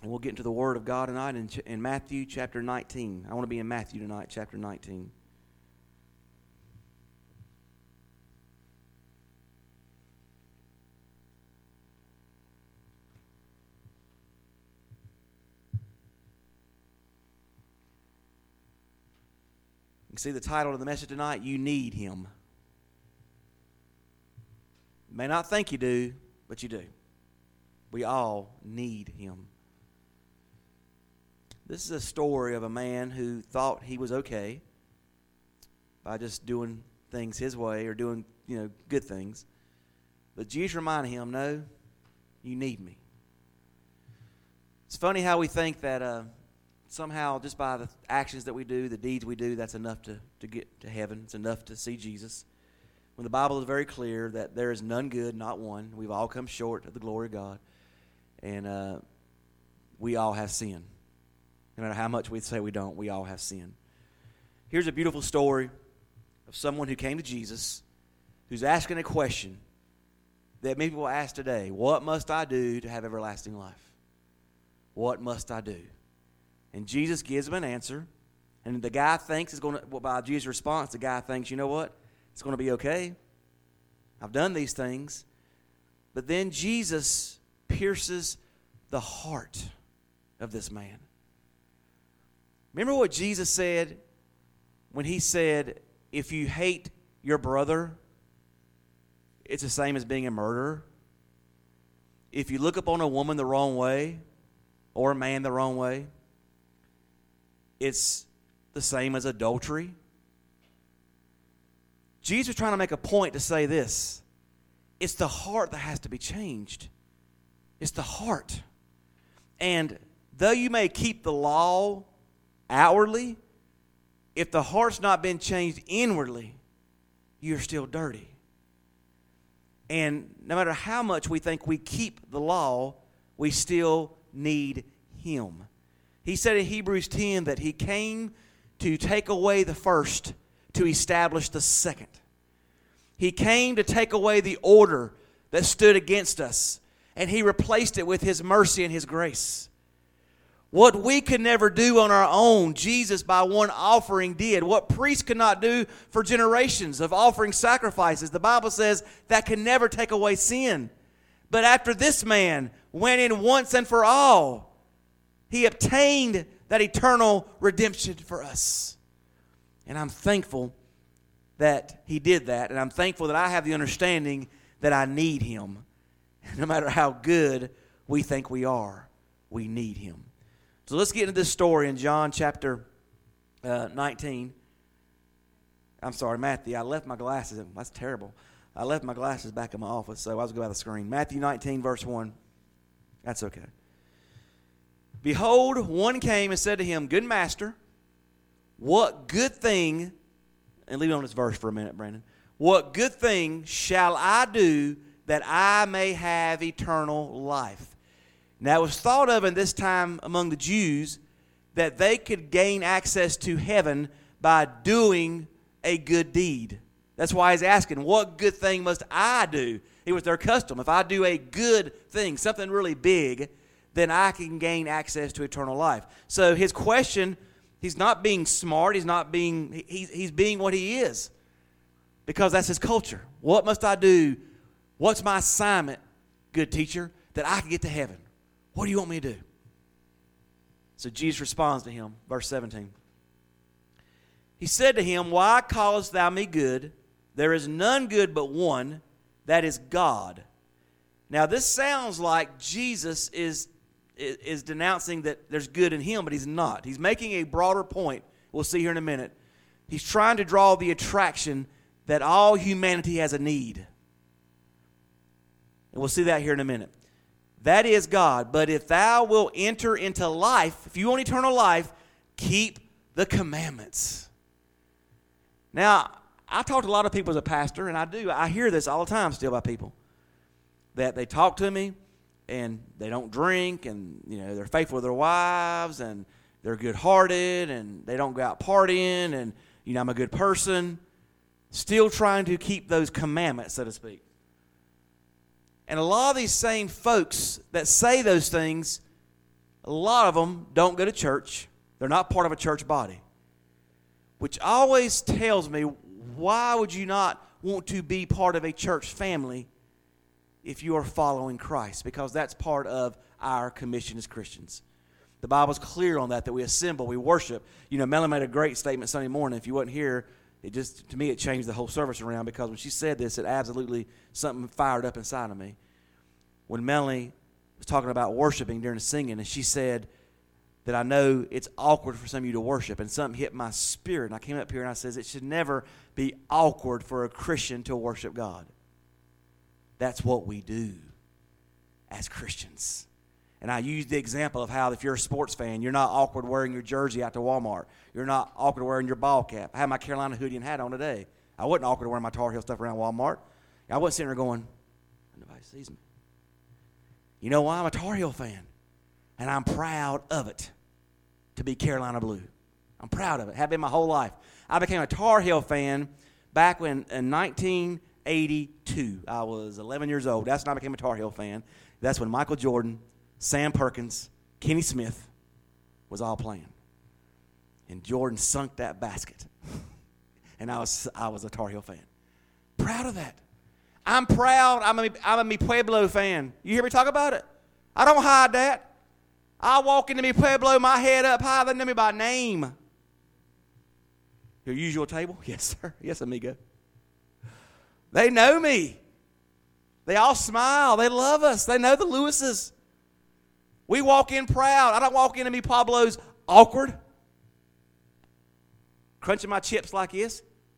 And we'll get into the Word of God tonight in Matthew chapter 19. I want to be in Matthew tonight, chapter 19. You can see the title of the message tonight, You Need Him. You may not think you do, but you do. We all need Him. This is a story of a man who thought he was okay by just doing things his way or doing, good things. But Jesus reminded him, no, you need me. It's funny how we think that somehow just by the actions that we do, the deeds we do, that's enough to get to heaven. It's enough to see Jesus. When the Bible is very clear that there is none good, not one. We've all come short of the glory of God. And we all have sin. No matter how much we say we don't, we all have sin. Here's a beautiful story of someone who came to Jesus, who's asking a question that many people ask today. What must I do to have everlasting life? What must I do? And Jesus gives him an answer. And the guy thinks by Jesus' response, the guy thinks, you know what? It's going to be okay. I've done these things. But then Jesus pierces the heart of this man. Remember what Jesus said when he said, if you hate your brother, it's the same as being a murderer. If you look upon a woman the wrong way or a man the wrong way, it's the same as adultery. Jesus was trying to make a point to say this. It's the heart that has to be changed. It's the heart. And though you may keep the law outwardly, if the heart's not been changed inwardly, you're still dirty. And no matter how much we think we keep the law, we still need Him. He said in Hebrews 10 that He came to take away the first to establish the second. He came to take away the order that stood against us, and He replaced it with His mercy and His grace. What we could never do on our own, Jesus by one offering did. What priests could not do for generations of offering sacrifices, the Bible says that can never take away sin. But after this man went in once and for all, He obtained that eternal redemption for us. And I'm thankful that He did that. And I'm thankful that I have the understanding that I need Him. No matter how good we think we are, we need Him. So let's get into this story in John chapter 19. I'm sorry, Matthew. I left my glasses. That's terrible. I left my glasses back in my office, so I was going to go out the screen. Matthew 19, verse 1. That's okay. Behold, one came and said to him, Good master, what good thing, and leave it on this verse for a minute, Brandon. What good thing shall I do that I may have eternal life? Now, it was thought of in this time among the Jews that they could gain access to heaven by doing a good deed. That's why he's asking, what good thing must I do? It was their custom. If I do a good thing, something really big, then I can gain access to eternal life. So his question, he's not being smart. He's being what he is, because that's his culture. What must I do? What's my assignment, good teacher, that I can get to heaven? What do you want me to do? So Jesus responds to him, verse 17. He said to him, Why callest thou me good? There is none good but one, that is God. Now this sounds like Jesus is denouncing that there's good in Him, but He's not. He's making a broader point. We'll see here in a minute. He's trying to draw the attraction that all humanity has a need. And we'll see that here in a minute. That is God. But if thou wilt enter into life, if you want eternal life, keep the commandments. Now, I talk to a lot of people as a pastor, and I hear this all the time still by people. That they talk to me, and they don't drink, and they're faithful to their wives, and they're good-hearted, and they don't go out partying, and I'm a good person. Still trying to keep those commandments, so to speak. And a lot of these same folks that say those things a lot of them don't go to church. They're not part of a church body. Which always tells me, why would you not want to be part of a church family if you are following Christ? Because that's part of our commission as Christians. The Bible's clear on that we assemble, we worship. You know, Melanie made a great statement Sunday morning. If you wasn't here, to me, it changed the whole service around, because when she said this, it absolutely, something fired up inside of me. When Melanie was talking about worshiping during the singing, and she said that I know it's awkward for some of you to worship, and something hit my spirit, and I came up here and I says, it should never be awkward for a Christian to worship God. That's what we do as Christians. And I used the example of how if you're a sports fan, you're not awkward wearing your jersey out to Walmart. You're not awkward wearing your ball cap. I had my Carolina hoodie and hat on today. I wasn't awkward wearing my Tar Heel stuff around Walmart. I wasn't sitting there going, nobody sees me. You know why? I'm a Tar Heel fan. And I'm proud of it to be Carolina blue. I'm proud of it. Have been my whole life. I became a Tar Heel fan back in 1982. I was 11 years old. That's when I became a Tar Heel fan. That's when Michael Jordan, Sam Perkins, Kenny Smith was all playing. And Jordan sunk that basket. And I was a Tar Heel fan. Proud of that. I'm proud. I'm a Mi Pueblo fan. You hear me talk about it? I don't hide that. I walk into Mi Pueblo, my head up high. They know me by name. Your usual table? Yes, sir. Yes, amigo. They know me. They all smile. They love us. They know the Lewises. We walk in proud. I don't walk into Mi Pueblo's awkward. Crunching my chips like this.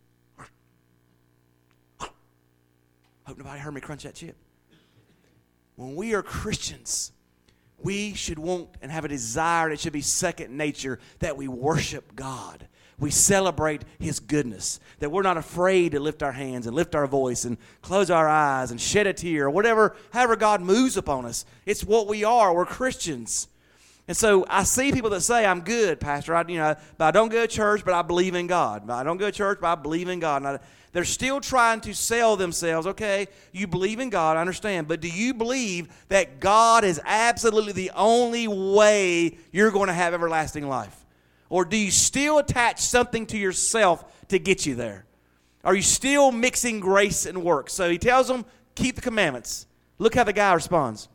Hope nobody heard me crunch that chip. When we are Christians, we should want and have a desire, and it should be second nature, that we worship God. We celebrate His goodness. That we're not afraid to lift our hands and lift our voice and close our eyes and shed a tear, or however God moves upon us. It's what we are. We're Christians. And so I see people that say, I'm good, Pastor. But I don't go to church, but I believe in God. I don't go to church, but I believe in God. They're still trying to sell themselves. Okay, you believe in God, I understand. But do you believe that God is absolutely the only way you're going to have everlasting life? Or do you still attach something to yourself to get you there? Are you still mixing grace and works? So he tells them, keep the commandments. Look how the guy responds.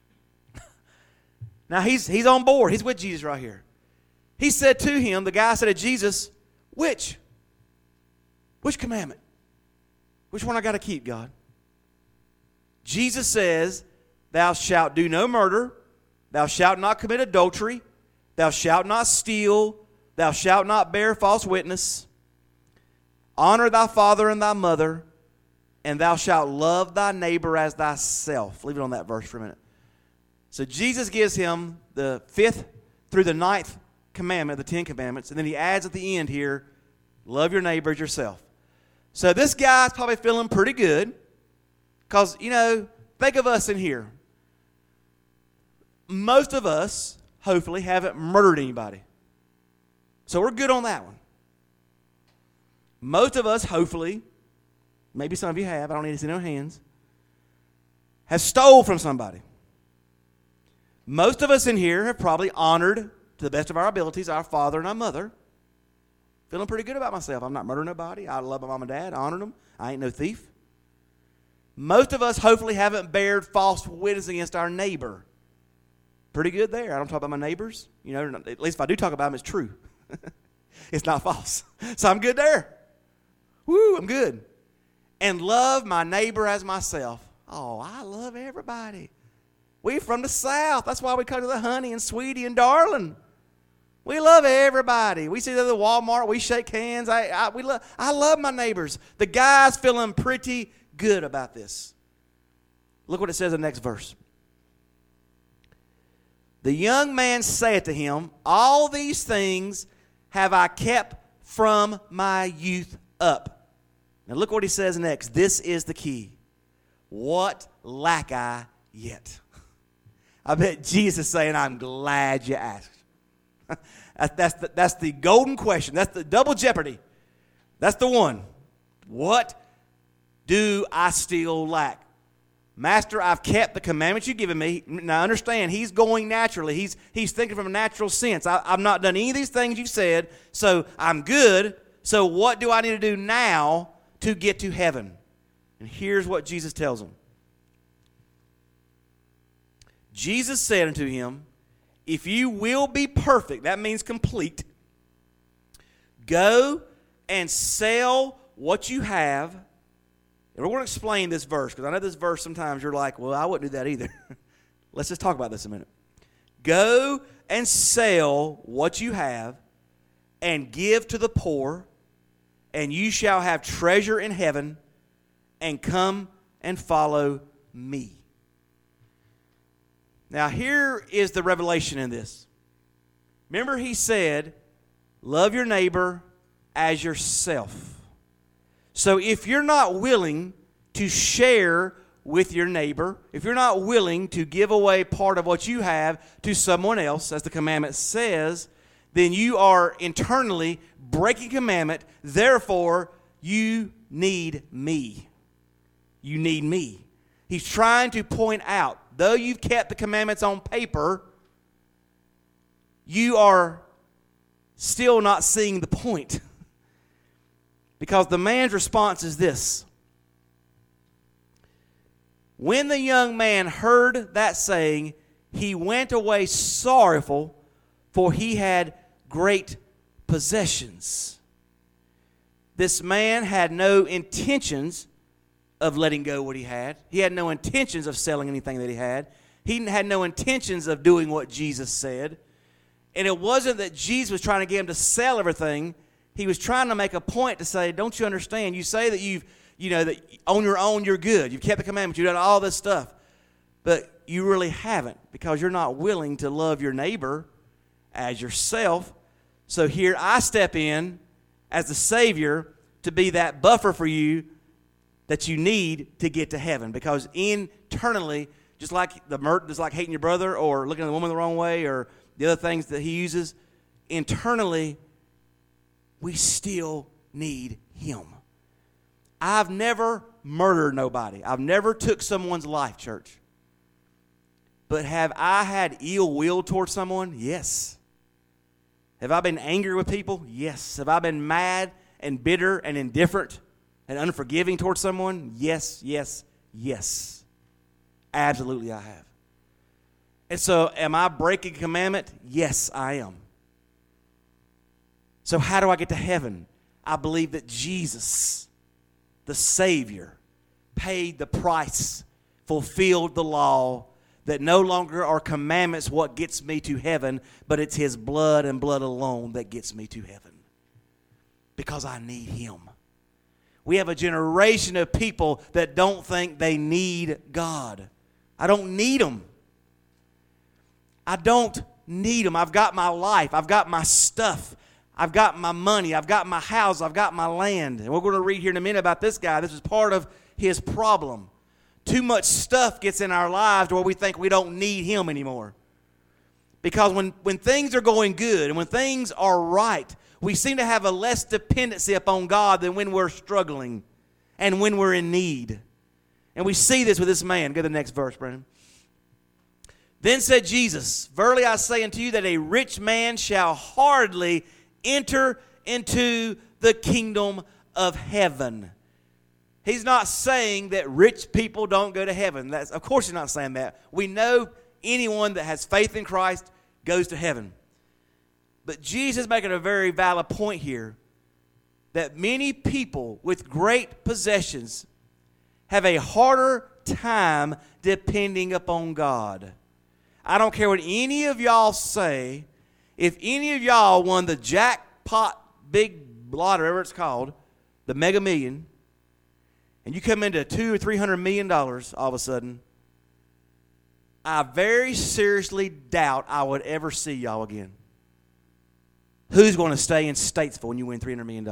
Now he's on board. He's with Jesus right here. He said to him, the guy said to Jesus, which commandment? Which one I got to keep, God? Jesus says, thou shalt do no murder, thou shalt not commit adultery, thou shalt not steal, thou shalt not bear false witness, honor thy father and thy mother, and thou shalt love thy neighbor as thyself. Leave it on that verse for a minute. So Jesus gives him the 5th through the 9th commandment, the 10 commandments, and then he adds at the end here, love your neighbor as yourself. So this guy's probably feeling pretty good because, think of us in here. Most of us, hopefully, haven't murdered anybody. So we're good on that one. Most of us, hopefully, maybe some of you have, I don't need to see no hands, have stole from somebody. Most of us in here have probably honored, to the best of our abilities, our father and our mother. Feeling pretty good about myself. I'm not murdering nobody. I love my mom and dad. I honor them. I ain't no thief. Most of us hopefully haven't bared false witness against our neighbor. Pretty good there. I don't talk about my neighbors. At least if I do talk about them, it's true. It's not false. So I'm good there. Woo, I'm good. And love my neighbor as myself. Oh, I love everybody. We from the South. That's why we come to the honey and sweetie and darling. We love everybody. We see them at the Walmart. We shake hands. I love my neighbors. The guy's feeling pretty good about this. Look what it says in the next verse. The young man saith to him, all these things have I kept from my youth up. Now look what he says next. This is the key. What lack I yet? I bet Jesus is saying, I'm glad you asked. That's the golden question. That's the double jeopardy. That's the one. What do I still lack? Master, I've kept the commandments you've given me. Now understand, he's going naturally. He's thinking from a natural sense. I've not done any of these things you've said, so I'm good. So what do I need to do now to get to heaven? And here's what Jesus tells him. Jesus said unto him, if you will be perfect, that means complete, go and sell what you have. And we're going to explain this verse, because I know this verse sometimes you're like, well, I wouldn't do that either. Let's just talk about this a minute. Go and sell what you have and give to the poor, and you shall have treasure in heaven, and come and follow me. Now here is the revelation in this. Remember he said, love your neighbor as yourself. So if you're not willing to share with your neighbor, if you're not willing to give away part of what you have to someone else, as the commandment says, then you are internally breaking commandment. Therefore, you need me. You need me. He's trying to point out, though you've kept the commandments on paper, you are still not seeing the point. Because the man's response is this. When the young man heard that saying, he went away sorrowful, for he had great possessions. This man had no intentions of letting go what he had. He had no intentions of selling anything that he had. He had no intentions of doing what Jesus said. And it wasn't that Jesus was trying to get him to sell everything. He was trying to make a point to say, don't you understand? You say that that on your own you're good. You've kept the commandments. You've done all this stuff. But you really haven't, because you're not willing to love your neighbor as yourself. So here I step in as the Savior to be that buffer for you that you need to get to heaven. Because internally, just like hating your brother or looking at the woman the wrong way or the other things that he uses, internally, we still need him. I've never murdered nobody. I've never took someone's life, church. But have I had ill will towards someone? Yes. Have I been angry with people? Yes. Have I been mad and bitter and indifferent and unforgiving towards someone? Yes, yes, yes. Absolutely I have. And so am I breaking a commandment? Yes, I am. So how do I get to heaven? I believe that Jesus, the Savior, paid the price, fulfilled the law, that no longer are commandments what gets me to heaven, but it's his blood and blood alone that gets me to heaven. Because I need him. We have a generation of people that don't think they need God. I don't need him. I don't need him. I've got my life. I've got my stuff. I've got my money. I've got my house. I've got my land. And we're going to read here in a minute about this guy. This is part of his problem. Too much stuff gets in our lives to where we think we don't need him anymore. Because when things are going good and when things are right, we seem to have a less dependency upon God than when we're struggling and when we're in need. And we see this with this man. Go to the next verse, Brandon. Then said Jesus, verily I say unto you that a rich man shall hardly enter into the kingdom of heaven. He's not saying that rich people don't go to heaven. Of course he's not saying that. We know anyone that has faith in Christ goes to heaven. But Jesus is making a very valid point here that many people with great possessions have a harder time depending upon God. I don't care what any of y'all say. If any of y'all won the jackpot big lottery, whatever it's called, the Mega Million, and you come into $200 or $300 million all of a sudden, I very seriously doubt I would ever see y'all again. Who's going to stay in Statesville when you win $300 million?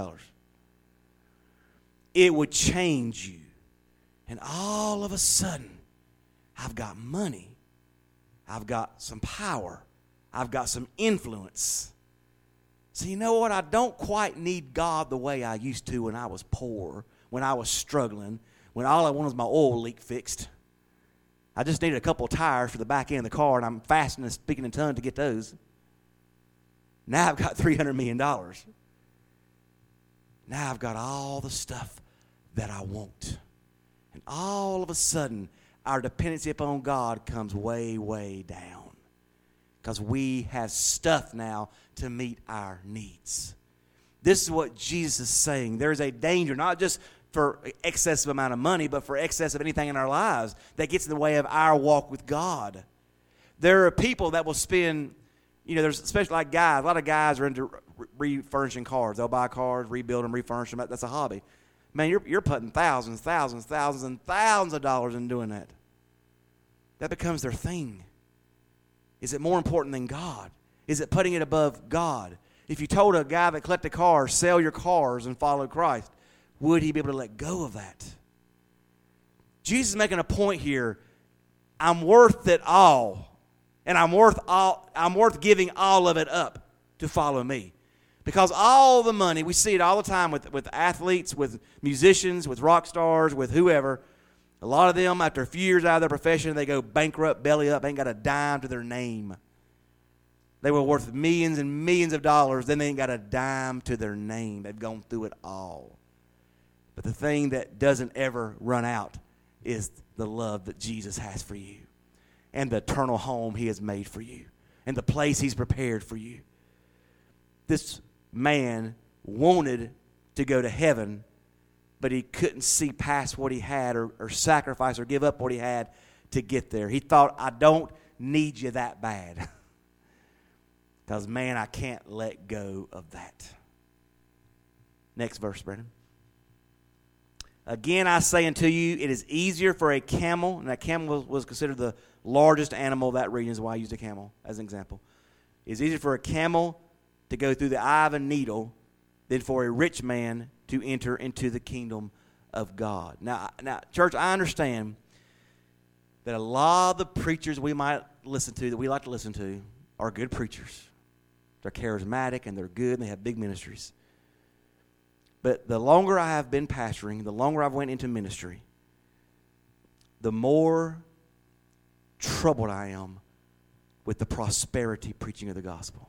It would change you. And all of a sudden, I've got money. I've got some power. I've got some influence. So you know what? I don't quite need God the way I used to when I was poor, when I was struggling, when all I wanted was my oil leak fixed. I just needed a couple of tires for the back end of the car, and I'm fasting and speaking in tongues to get those. Now I've got $300 million. Now I've got all the stuff that I want. And all of a sudden, our dependency upon God comes way, way down. Because we have stuff now to meet our needs. This is what Jesus is saying. There is a danger, not just for excessive amount of money, but for excess of anything in our lives that gets in the way of our walk with God. There are people that will spend, there's especially like guys. A lot of guys are into refurnishing cars. They'll buy cars, rebuild them, refurnish them. That's a hobby. Man, you're putting thousands of dollars in doing that. That becomes their thing. Is it more important than God? Is it putting it above God? If you told a guy that collected cars, sell your cars and follow Christ, would he be able to let go of that? Jesus is making a point here. I'm worth it all. And I'm worth giving all of it up to follow me. Because all the money, we see it all the time with athletes, with musicians, with rock stars, with whoever. A lot of them, after a few years out of their profession, they go bankrupt, belly up, ain't got a dime to their name. They were worth millions and millions of dollars, then they ain't got a dime to their name. They've gone through it all. But the thing that doesn't ever run out is the love that Jesus has for you and the eternal home he has made for you and the place he's prepared for you. This man wanted to go to heaven, but he couldn't see past what he had or sacrifice or give up what he had to get there. He thought, I don't need you that bad. Because, man, I can't let go of that. Next verse, Brendan. Again, I say unto you, it is easier for a camel, and that camel was considered the largest animal of that region, is why I used a camel as an example. It is easier for a camel to go through the eye of a needle than for a rich man to enter into the kingdom of God. Now, church, I understand that a lot of the preachers we might listen to, that we like to listen to, are good preachers. They're charismatic and they're good and they have big ministries. But the longer I have been pastoring, the longer I've went into ministry, the more troubled I am with the prosperity preaching of the gospel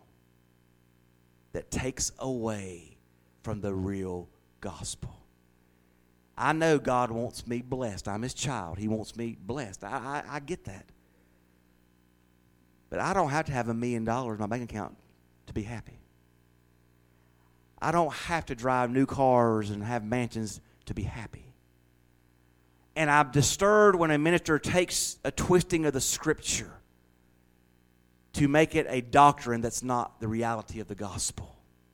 that takes away from the real gospel. I know God wants me blessed. I'm his child. He wants me blessed. I get that. But I don't have to have $1 million in my bank account to be happy. I don't have to drive new cars and have mansions to be happy. And I'm disturbed when a minister takes a twisting of the scripture to make it a doctrine that's not the reality of the gospel.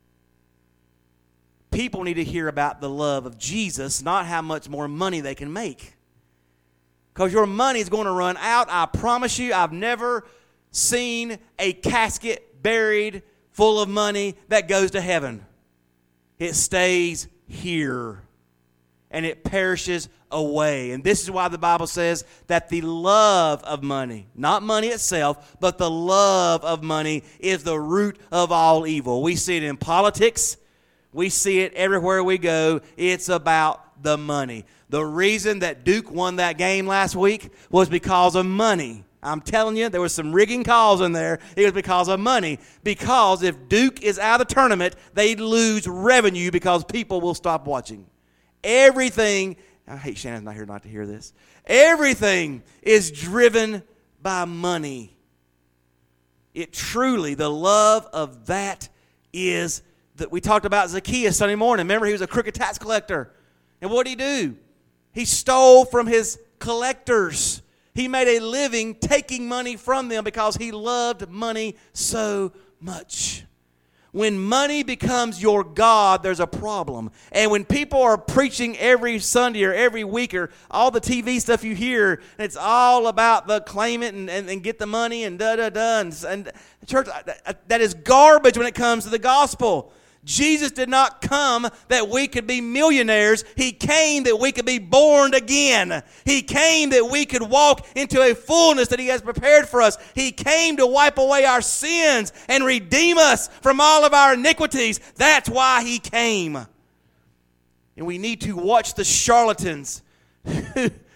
People need to hear about the love of Jesus, not how much more money they can make. Because your money is going to run out. I promise you, I've never seen a casket buried full of money that goes to heaven. It stays here. And it perishes away. And this is why the Bible says that the love of money, not money itself, but the love of money is the root of all evil. We see it in politics. We see it everywhere we go. It's about the money. The reason that Duke won that game last week was because of money. I'm telling you, there was some rigging calls in there. It was because of money. Because if Duke is out of the tournament, they'd lose revenue because people will stop watching. Everything, I hate Shannon's not here not to hear this. Everything is driven by money. It truly, the love of that is that we talked about Zacchaeus Sunday morning. Remember, he was a crooked tax collector. And what did he do? He stole from his collectors. He made a living taking money from them because he loved money so much. When money becomes your God, there's a problem. And when people are preaching every Sunday or every week or all the TV stuff you hear, and it's all about the claim it and get the money and da-da-da. And church, that is garbage when it comes to the gospel. Jesus did not come that we could be millionaires. He came that we could be born again. He came that we could walk into a fullness that he has prepared for us. He came to wipe away our sins and redeem us from all of our iniquities. That's why he came. And we need to watch the charlatans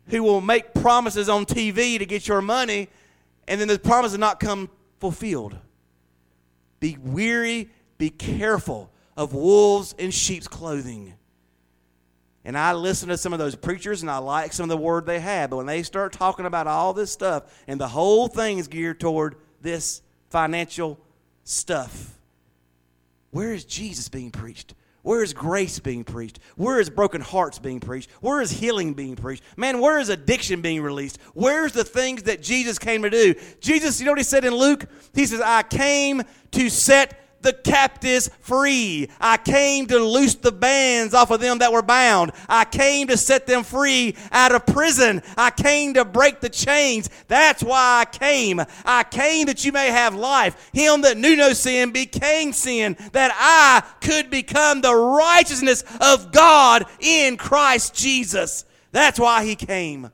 who will make promises on TV to get your money, and then the promises not come fulfilled. Be weary, be careful of wolves in sheep's clothing. And I listen to some of those preachers, and I like some of the word they have, but when they start talking about all this stuff, and the whole thing is geared toward this financial stuff, where is Jesus being preached? Where is grace being preached? Where is broken hearts being preached? Where is healing being preached? Man, where is addiction being released? Where's the things that Jesus came to do? Jesus, you know what he said in Luke? He says, I came to set the captives free. I came to loose the bands off of them that were bound. I came to set them free out of prison. I came to break the chains. That's why I came. I came that you may have life. Him that knew no sin became sin, that I could become the righteousness of God in Christ Jesus. That's why he came.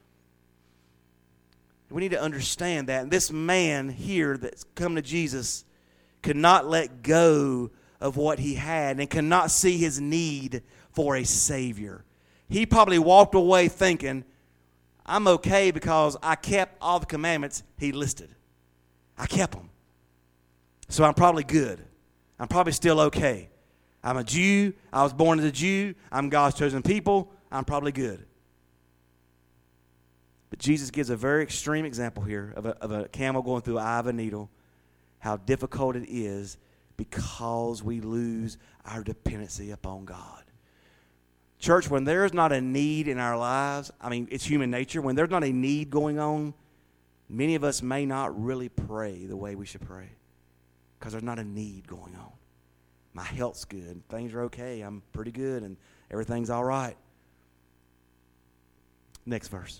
We need to understand that. And this man here that's come to Jesus could not let go of what he had and could not see his need for a Savior. He probably walked away thinking, I'm okay because I kept all the commandments he listed. I kept them. So I'm probably good. I'm probably still okay. I'm a Jew. I was born as a Jew. I'm God's chosen people. I'm probably good. But Jesus gives a very extreme example here of a camel going through the eye of a needle. How difficult it is because we lose our dependency upon God. Church, when there's not a need in our lives, I mean, it's human nature. When there's not a need going on, many of us may not really pray the way we should pray because there's not a need going on. My health's good. Things are okay. I'm pretty good, and everything's all right. Next verse.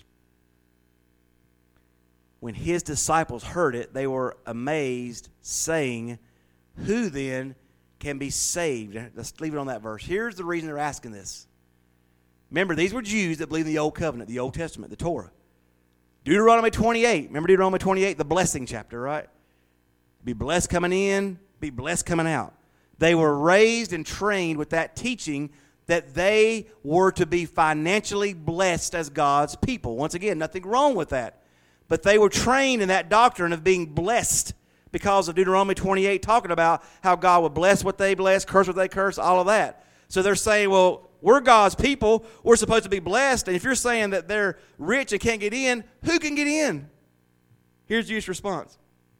When his disciples heard it, they were amazed, saying, who then can be saved? Let's leave it on that verse. Here's the reason they're asking this. Remember, these were Jews that believed in the Old Covenant, the Old Testament, the Torah. Deuteronomy 28. Remember Deuteronomy 28, the blessing chapter, right? Be blessed coming in, be blessed coming out. They were raised and trained with that teaching that they were to be financially blessed as God's people. Once again, nothing wrong with that. But they were trained in that doctrine of being blessed because of Deuteronomy 28 talking about how God would bless what they bless, curse what they curse, all of that. So they're saying, well, we're God's people. We're supposed to be blessed. And if you're saying that they're rich and can't get in, who can get in? Here's Jesus' response.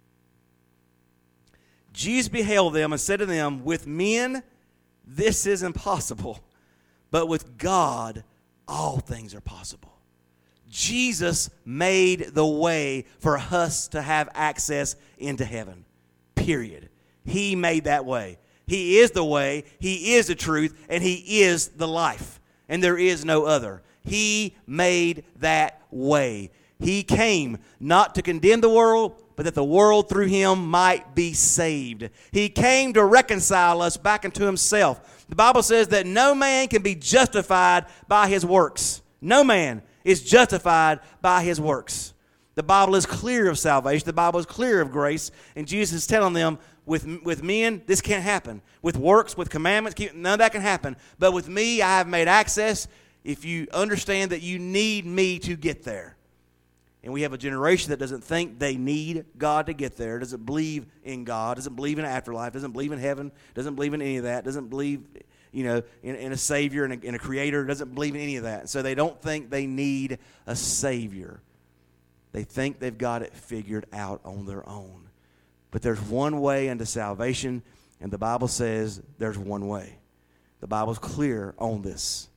Jesus beheld them and said to them, with men this is impossible, but with God all things are possible. Jesus made the way for us to have access into heaven, period. He made that way. He is the way, he is the truth, and he is the life, and there is no other. He made that way. He came not to condemn the world, but that the world through him might be saved. He came to reconcile us back into himself. The Bible says that no man can be justified by his works. No man is justified by his works. The Bible is clear of salvation. The Bible is clear of grace. And Jesus is telling them, with men, this can't happen. With works, with commandments, none of that can happen. But with me, I have made access if you understand that you need me to get there. And we have a generation that doesn't think they need God to get there, doesn't believe in God, doesn't believe in afterlife, doesn't believe in heaven, doesn't believe in any of that, doesn't believe in a Savior and a Creator, doesn't believe in any of that. So they don't think they need a Savior. They think they've got it figured out on their own. But there's one way unto salvation, and the Bible says there's one way. The Bible's clear on this.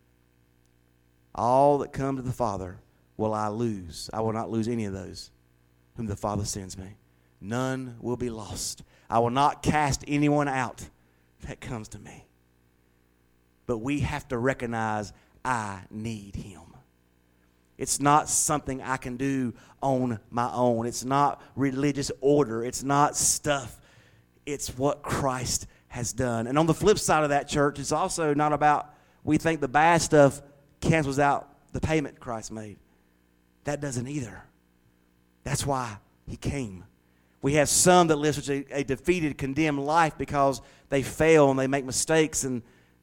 All that come to the Father will I lose. I will not lose any of those whom the Father sends me. None will be lost. I will not cast anyone out that comes to me. But we have to recognize I need him. It's not something I can do on my own. It's not religious order. It's not stuff. It's what Christ has done. And on the flip side of that, church, it's also not about we think the bad stuff cancels out the payment Christ made. That doesn't either. That's why he came. We have some that live such a defeated, condemned life because they fail and they make mistakes and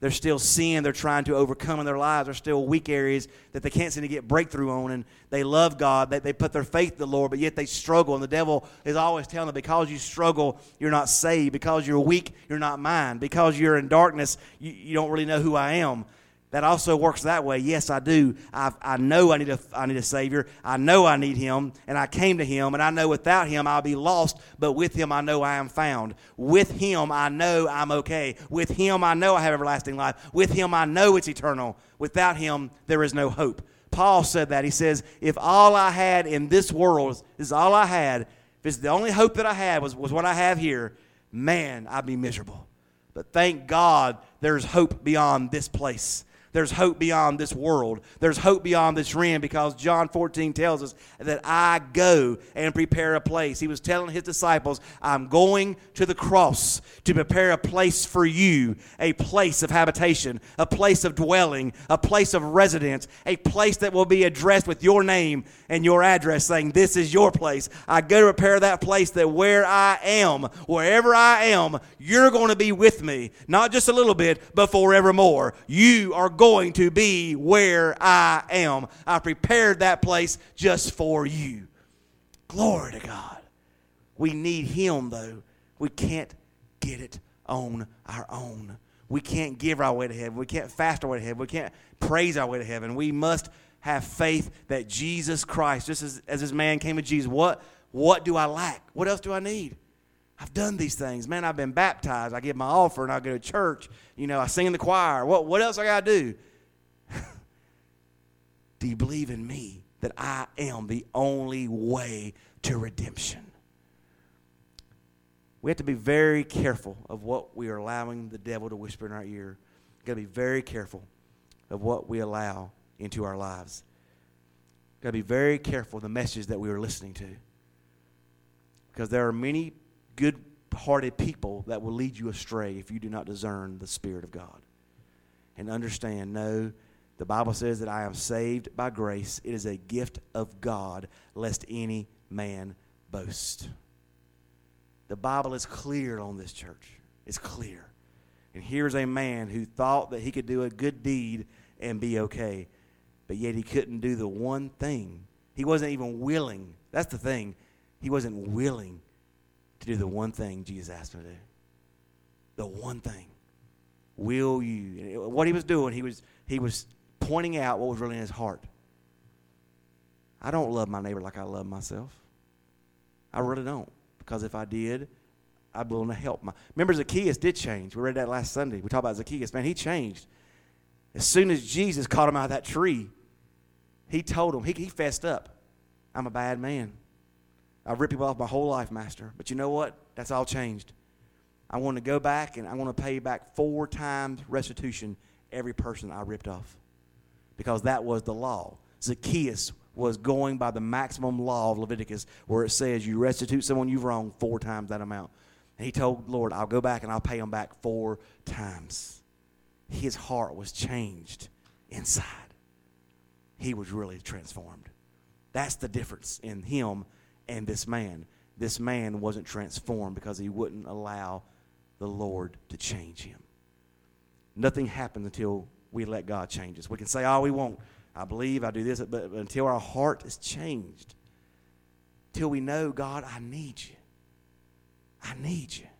There's still sin they're trying to overcome in their lives. There's still weak areas that they can't seem to get breakthrough on. And they love God. They put their faith in the Lord, but yet they struggle. And the devil is always telling them, because you struggle, you're not saved. Because you're weak, you're not mine. Because you're in darkness, you don't really know who I am. That also works that way. Yes, I do. I know I need a Savior. I know I need Him, and I came to Him, and I know without Him I'll be lost, but with Him I know I am found. With Him I know I'm okay. With Him I know I have everlasting life. With Him I know it's eternal. Without Him there is no hope. Paul said that. He says, if all I had in this world is all I had, if it's the only hope that I had was what I have here, man, I'd be miserable. But thank God there's hope beyond this place. There's hope beyond this world. There's hope beyond this realm, because John 14 tells us that I go and prepare a place. He was telling his disciples, I'm going to the cross to prepare a place for you, a place of habitation, a place of dwelling, a place of residence, a place that will be addressed with your name and your address, saying, this is your place. I go to prepare that place that where I am, wherever I am, you're going to be with me. Not just a little bit, but forevermore. You are going to be where I am. I prepared that place just for you. Glory to God. We need Him, though. We can't get it on our own. We can't give our way to heaven. We can't fast our way to heaven. We can't praise our way to heaven. We must have faith that Jesus Christ, just as this man came to Jesus, what do I lack? What else do I need? I've done these things. Man, I've been baptized. I give my offering. I go to church. I sing in the choir. What else I got to do? Do you believe in me that I am the only way to redemption? We have to be very careful of what we are allowing the devil to whisper in our ear. We've got to be very careful of what we allow into our lives. We've got to be very careful of the message that we are listening to. Because there are many good-hearted people that will lead you astray if you do not discern the Spirit of God. And understand, no, the Bible says that I am saved by grace. It is a gift of God, lest any man boast. The Bible is clear on this, church. It's clear. And here's a man who thought that he could do a good deed and be okay, but yet he couldn't do the one thing. He wasn't even willing. That's the thing. He wasn't willing to do the one thing Jesus asked him to do. The one thing. Will you? What he was doing, he was pointing out what was really in his heart. I don't love my neighbor like I love myself. I really don't. Because if I did, I'd be willing to help. Remember, Zacchaeus did change. We read that last Sunday. We talked about Zacchaeus. Man, he changed. As soon as Jesus caught him out of that tree, he told him, he fessed up. I'm a bad man. I've ripped people off my whole life, Master. But you know what? That's all changed. I want to go back and I want to pay back 4 times restitution every person I ripped off. Because that was the law. Zacchaeus was going by the maximum law of Leviticus, where it says you restitute someone you've wronged 4 times that amount. And he told the Lord, I'll go back and I'll pay them back 4 times. His heart was changed inside. He was really transformed. That's the difference in him and this man. This man wasn't transformed because he wouldn't allow the Lord to change him. Nothing happens until we let God change us. We can say all we want. I believe, I do this, but until our heart is changed, till we know, God, I need you. I need you.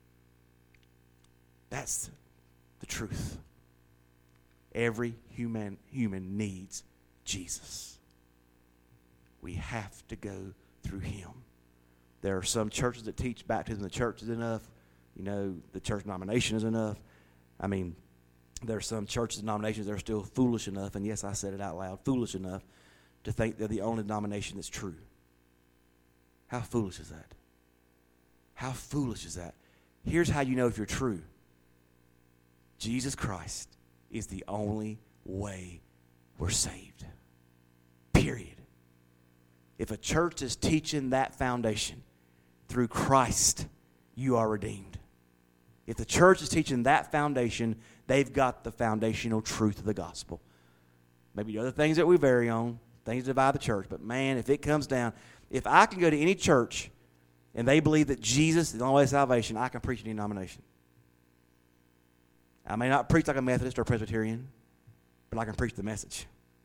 That's the truth. Every human needs Jesus. We have to go through him. There are some churches that teach baptism in the church is enough. The church denomination is enough. There are some churches and denominations that are still foolish enough, and yes, I said it out loud, foolish enough to think they're the only denomination that's true. How foolish is that? How foolish is that? Here's how you know if you're true. Jesus Christ is the only way we're saved. Period. If a church is teaching that foundation, through Christ, you are redeemed. If the church is teaching that foundation, they've got the foundational truth of the gospel. Maybe other things that we vary on, things that divide the church. But man, if it comes down, if I can go to any church and they believe that Jesus is the only way to salvation, I can preach any denomination. I may not preach like a Methodist or Presbyterian, but I can preach the message.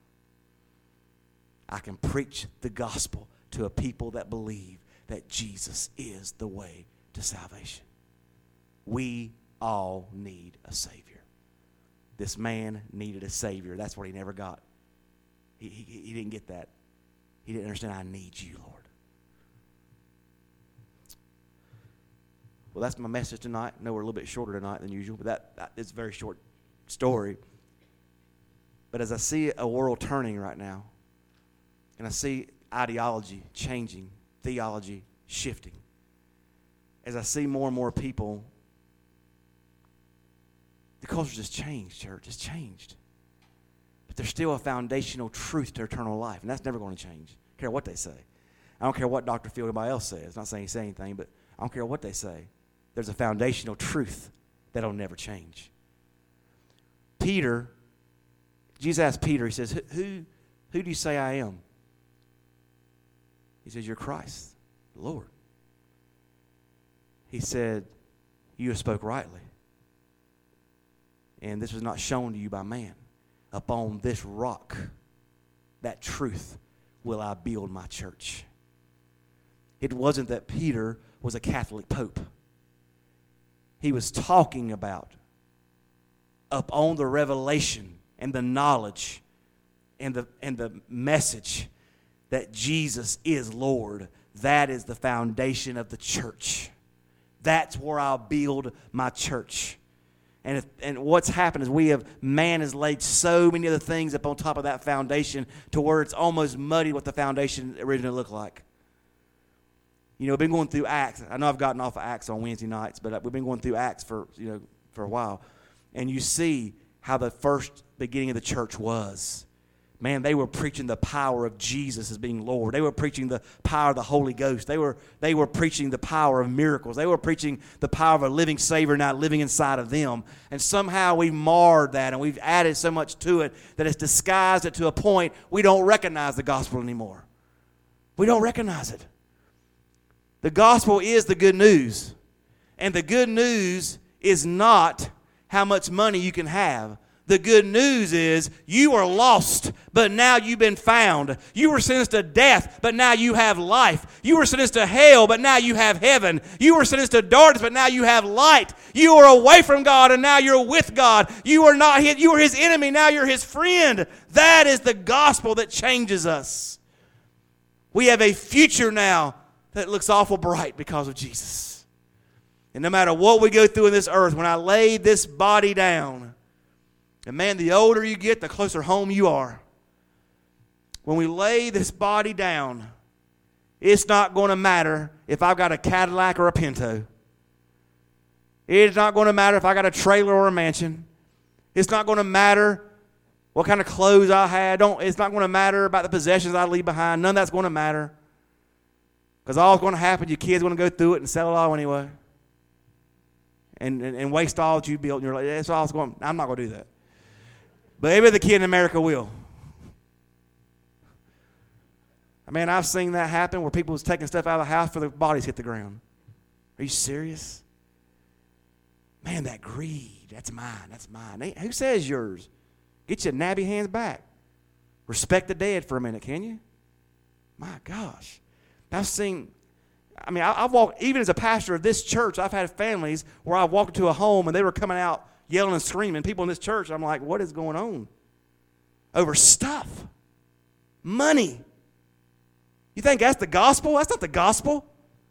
I can preach the gospel to a people that believe that Jesus is the way to salvation. We all need a Savior. This man needed a Savior. That's what he never got. He didn't get that. He didn't understand, I need you, Lord. Well, that's my message tonight. I know we're a little bit shorter tonight than usual, but that is a very short story. But as I see a world turning right now, and I see ideology changing, theology shifting, as I see more and more people, the culture just changed, church. It's changed. But there's still a foundational truth to eternal life, and that's never going to change. I don't care what they say. I don't care what Dr. Phil or anybody else says. I'm not saying he said anything, but I don't care what they say. There's a foundational truth that'll never change. Peter, Jesus asked Peter, he says, who do you say I am? He says, you're Christ, the Lord. He said, you have spoke rightly. And this was not shown to you by man. Upon this rock, that truth, will I build my church. It wasn't that Peter was a Catholic pope. He was talking about upon the revelation and the knowledge and the message that Jesus is Lord. That is the foundation of the church. That's where I'll build my church. And what's happened is man has laid so many other things up on top of that foundation to where it's almost muddy what the foundation originally looked like. You know, we've been going through Acts. I know I've gotten off of Acts on Wednesday nights, but we've been going through Acts for a while. And you see how the first beginning of the church was. Man, they were preaching the power of Jesus as being Lord. They were preaching the power of the Holy Ghost. They were preaching the power of miracles. They were preaching the power of a living Savior now living inside of them. And somehow we've marred that and we've added so much to it that it's disguised it to a point we don't recognize the gospel anymore. We don't recognize it. The gospel is the good news. And the good news is not how much money you can have. The good news is you were lost, but now you've been found. You were sentenced to death, but now you have life. You were sentenced to hell, but now you have heaven. You were sentenced to darkness, but now you have light. You were away from God, and now you're with God. You were his enemy, now you're his friend. That is the gospel that changes us. We have a future now that looks awful bright because of Jesus. And no matter what we go through in this earth, when I lay this body down, and man, the older you get, the closer home you are. When we lay this body down, it's not going to matter if I've got a Cadillac or a Pinto. It's not going to matter if I got a trailer or a mansion. It's not going to matter what kind of clothes I had. It's not going to matter about the possessions I leave behind. None of that's going to matter. Because all that's going to happen, your kid's going to go through it and sell it all anyway. And waste all that you built in your life. That's all it's going. I'm not going to do that. But maybe the kid in America will. I mean, I've seen that happen where people was taking stuff out of the house before their bodies hit the ground. Are you serious? Man, that greed, that's mine, that's mine. Who says yours? Get your nabby hands back. Respect the dead for a minute, can you? My gosh. I've walked, even as a pastor of this church, I've had families where I walked into a home and they were coming out yelling and screaming. People in this church, I'm like, what is going on? Over stuff. Money. You think that's the gospel? That's not the gospel.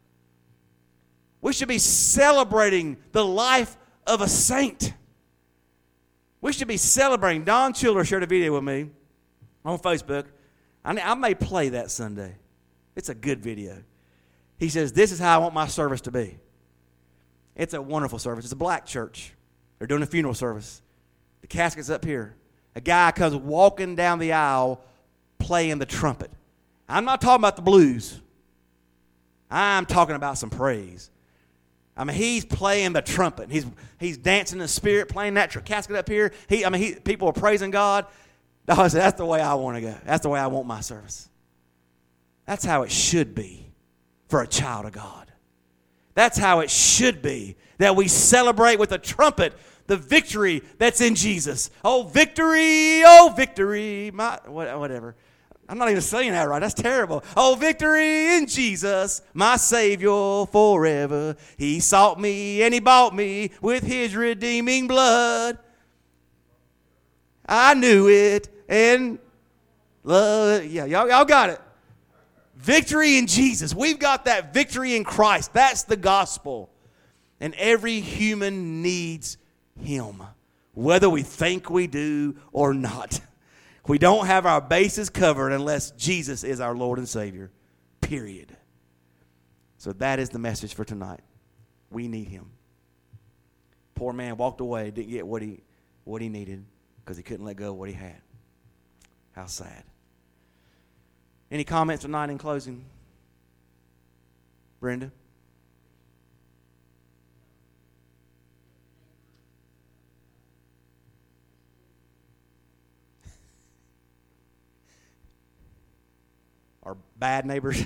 We should be celebrating the life of a saint. We should be celebrating. Don Childers shared a video with me on Facebook. I may play that Sunday. It's a good video. He says, this is how I want my service to be. It's a wonderful service. It's a black church. They're doing a funeral service. The casket's up here. A guy comes walking down the aisle playing the trumpet. I'm not talking about the blues. I'm talking about some praise. I mean, he's playing the trumpet. He's dancing in the spirit, playing that casket up here. People are praising God. I said, that's the way I want to go. That's the way I want my service. That's how it should be for a child of God. That's how it should be, that we celebrate with a trumpet the victory that's in Jesus. Oh, victory, whatever. I'm not even saying that right. That's terrible. Oh, victory in Jesus, my Savior forever. He sought me and he bought me with his redeeming blood. I knew it and love. Yeah, y'all got it. Victory in Jesus. We've got that victory in Christ. That's the gospel. And every human needs him, whether we think we do or not. We don't have our bases covered unless Jesus is our Lord and Savior, period. So that is the message for tonight. We need him. Poor man walked away, didn't get what he needed because he couldn't let go of what he had. How sad. Any comments tonight in closing? Brenda? Our bad neighbors?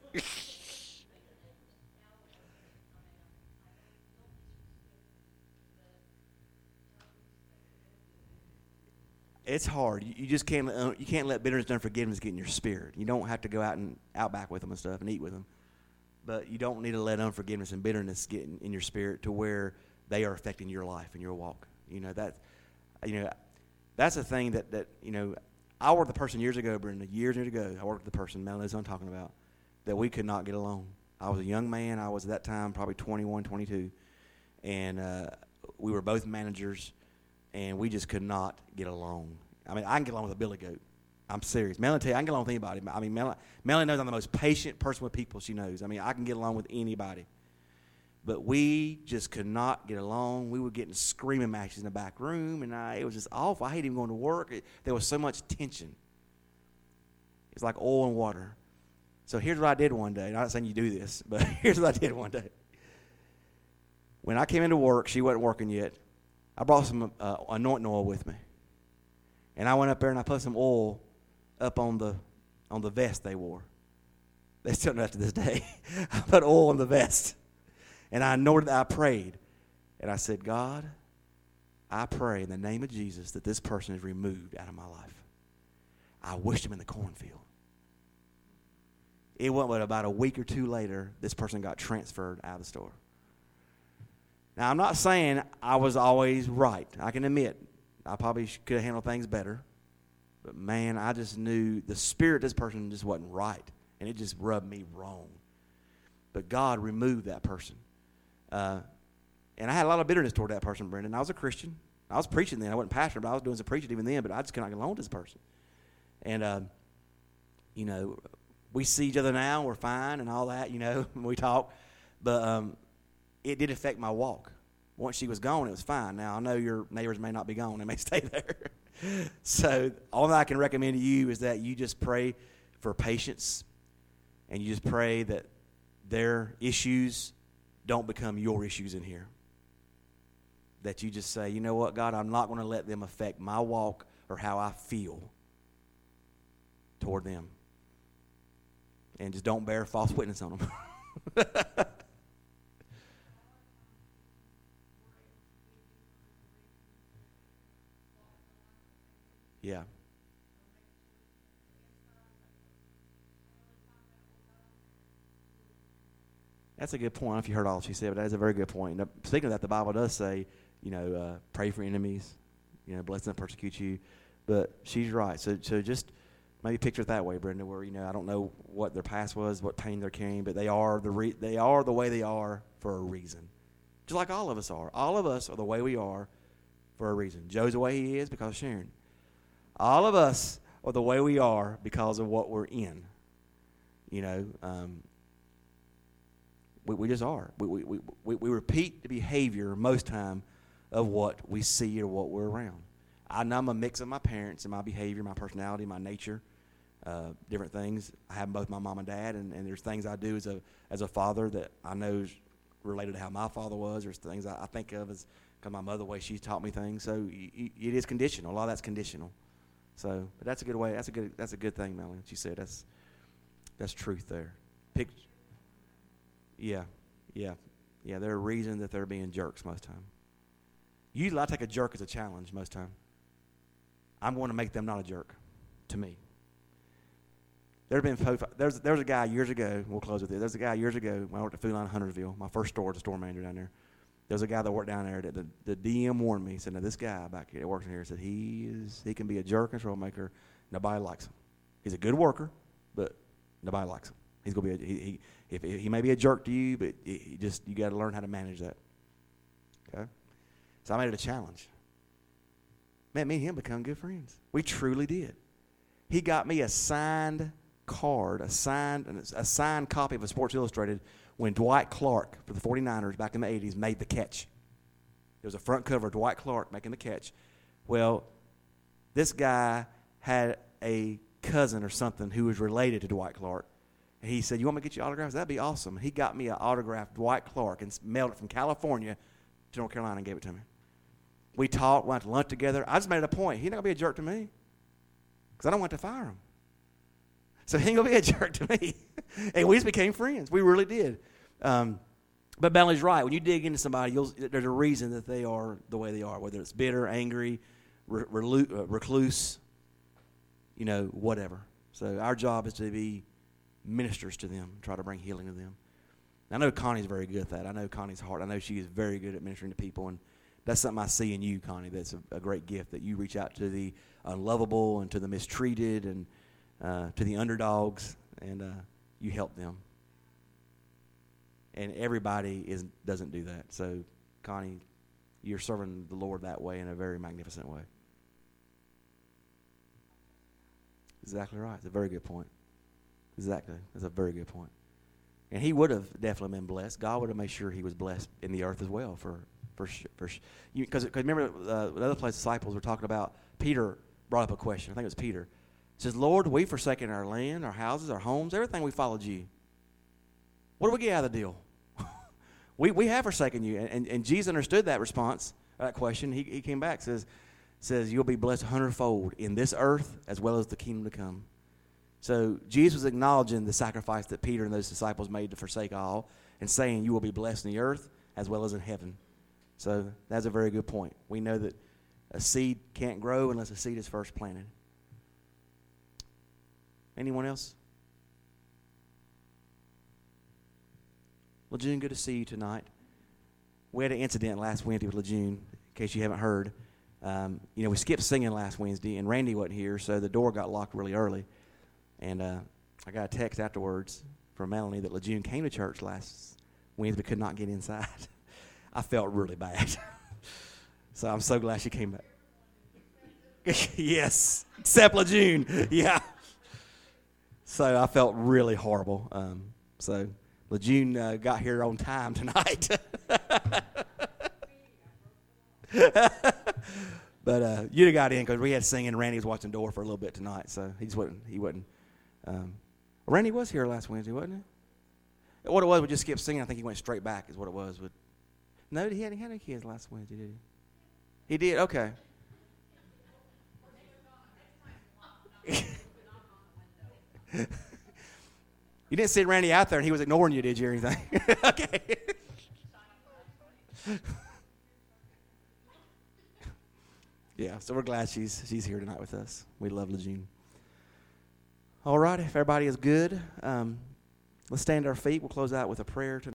It's hard. You just can't let bitterness and unforgiveness get in your spirit. You don't have to go out and out back with them and stuff and eat with them. But you don't need to let unforgiveness and bitterness get in your spirit to where they are affecting your life and your walk. That's a thing that I worked with a person years ago, Brenda, years ago. I worked with a person, Melanie knows what I'm talking about, that we could not get along. I was a young man. I was at that time probably 21, 22. And we were both managers. And we just could not get along. I mean, I can get along with a billy goat. I'm serious. Melanie, tell you, I can get along with anybody. I mean, Melanie knows I'm the most patient person with people she knows. I mean, I can get along with anybody. But we just could not get along. We were getting screaming matches in the back room, and it was just awful. I hated even going to work. There was so much tension. It's like oil and water. So here's what I did one day. I'm not saying you do this, but here's what I did one day. When I came into work, she wasn't working yet. I brought some anointing oil with me. And I went up there and I put some oil up on the vest they wore. They still know that to this day. I put oil on the vest. And I prayed. And I said, God, I pray in the name of Jesus that this person is removed out of my life. I wished him in the cornfield. It wasn't but about a week or two later, this person got transferred out of the store. Now, I'm not saying I was always right. I can admit I probably could have handled things better. But, man, I just knew the spirit of this person just wasn't right. And it just rubbed me wrong. But God removed that person. And I had a lot of bitterness toward that person, Brendan. I was a Christian. I was preaching then. I wasn't pastor, but I was doing some preaching even then. But I just could not get along with this person. And, we see each other now. We're fine and all that, when we talk. But it did affect my walk. Once she was gone, it was fine. Now, I know your neighbors may not be gone. They may stay there. So all that I can recommend to you is that you just pray for patience, and you just pray that their issues don't become your issues in here. That you just say, you know what, God, I'm not going to let them affect my walk or how I feel toward them. And just don't bear false witness on them. Yeah. That's a good point. I don't know if you heard all she said, but that is a very good point. Now, speaking of that, the Bible does say, pray for enemies, bless them that persecute you. But she's right. So just maybe picture it that way, Brenda, where, I don't know what their past was, what pain they're carrying, but they are the way they are for a reason. Just like all of us are. All of us are the way we are for a reason. Joe's the way he is because of Sharon. All of us are the way we are because of what we're in. We just are. We repeat the behavior most time of what we see or what we're around. I'm a mix of my parents and my behavior, my personality, my nature, different things. I have both my mom and dad, and there's things I do as a father that I know is related to how my father was. There's things I think of as because my mother, the way she taught me things. So it is conditional. A lot of that's conditional. So, but that's a good way. That's a good thing, Melanie. She said that's truth there. Yeah. There are reasons that they're being jerks most of the time. Usually I take a jerk as a challenge most time. I'm going to make them not a jerk to me. There's a guy years ago, we'll close with this. There's a guy years ago when I worked at Food Line in Huntersville, my first store as a store manager down there. There was a guy that worked down there that the DM warned me. He said, now this guy back here that works in here said he can be a jerk and troublemaker. Nobody likes him. He's a good worker, but nobody likes him. He's going to be he may be a jerk to you, but you got to learn how to manage that. Okay? So I made it a challenge. Man, me and him become good friends. We truly did. He got me a signed card, a signed copy of a Sports Illustrated when Dwight Clark for the 49ers back in the 80s made the catch. There was a front cover of Dwight Clark making the catch. Well, this guy had a cousin or something who was related to Dwight Clark. And he said, you want me to get you autographs? That'd be awesome. He got me an autographed Dwight Clark and mailed it from California to North Carolina and gave it to me. We talked, went to lunch together. I just made it a point. He's not going to be a jerk to me because I don't want to fire him. So he ain't going to be a jerk to me. And we just became friends. We really did. But Belly's right. When you dig into somebody, there's a reason that they are the way they are, whether it's bitter, angry, recluse, whatever. So our job is to be ministers to them, try to bring healing to them. I know Connie's very good at that. I know Connie's heart. I know she is very good at ministering to people, and that's something I see in you, Connie. That's a great gift, that you reach out to the unlovable and to the mistreated and to the underdogs, and you help them. And everybody doesn't do that. So, Connie, you're serving the Lord that way in a very magnificent way. Exactly right. It's a very good point. Exactly. That's a very good point. And he would have definitely been blessed. God would have made sure he was blessed in the earth as well because remember the other place disciples were talking about, Peter brought up a question. I think it was Peter. He says, Lord, we've forsaken our land, our houses, our homes, everything. We followed you. What do we get out of the deal? we have forsaken you. And Jesus understood that response, that question. He came back, says you'll be blessed 100-fold in this earth as well as the kingdom to come. So Jesus was acknowledging the sacrifice that Peter and those disciples made to forsake all and saying you will be blessed in the earth as well as in heaven. So that's a very good point. We know that a seed can't grow unless a seed is first planted. Anyone else? LeJune, good to see you tonight. We had an incident last Wednesday with LeJune, in case you haven't heard. We skipped singing last Wednesday, and Randy wasn't here, so the door got locked really early. And I got a text afterwards from Melanie that LeJune came to church last Wednesday but could not get inside. I felt really bad. So I'm so glad she came back. Yes, except LeJune. Yeah. So I felt really horrible. So LeJune got here on time tonight. But you'd have got in because we had singing, and Randy was watching the door for a little bit tonight, so he wasn't. Randy was here last Wednesday, wasn't he? What it was, we just skipped singing. I think he went straight back is what it was. No, he hadn't had any kids last Wednesday, did he? He did? Okay. You didn't see Randy out there and he was ignoring you, did you, or anything? Okay. Yeah, so we're glad she's here tonight with us. We love LeJune. All right, if everybody is good, let's stand to our feet. We'll close out with a prayer tonight.